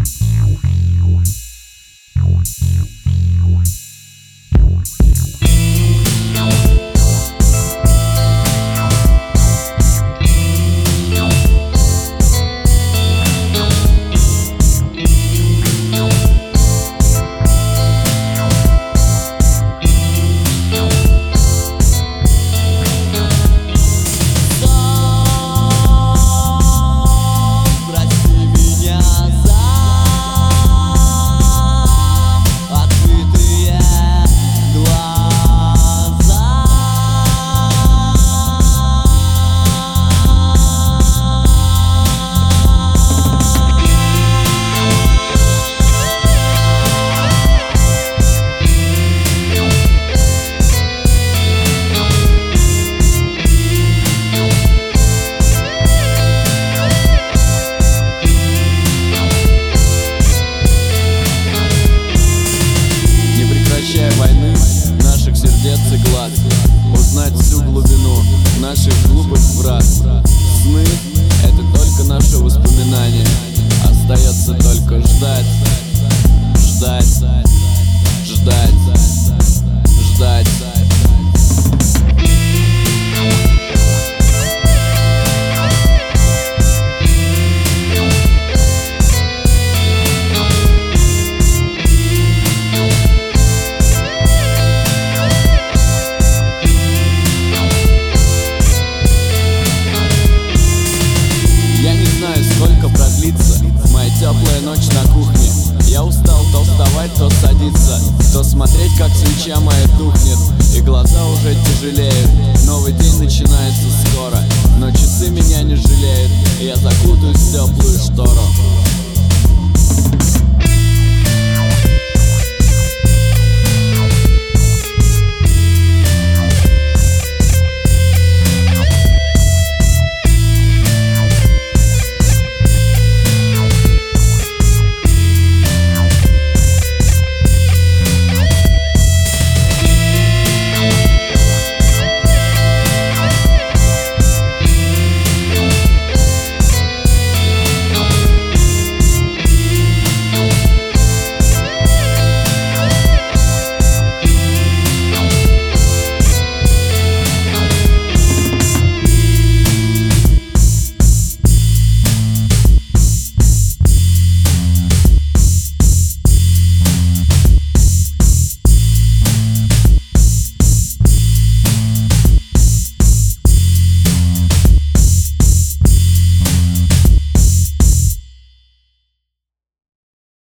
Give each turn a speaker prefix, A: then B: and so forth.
A: Войны наших сердец и глаз, узнать всю глубину наших глупых фраз. Сны — это только наши воспоминания. Остается только ждать, ждать, ждать, ждать. Сколько продлится моя теплая ночь на кухне? Я устал то вставать, то садиться, то смотреть, как свеча моя тухнет, и глаза уже тяжелеют. Новый день начинается скоро, но часы меня не жалеют, и я закутаюсь в теплую штору.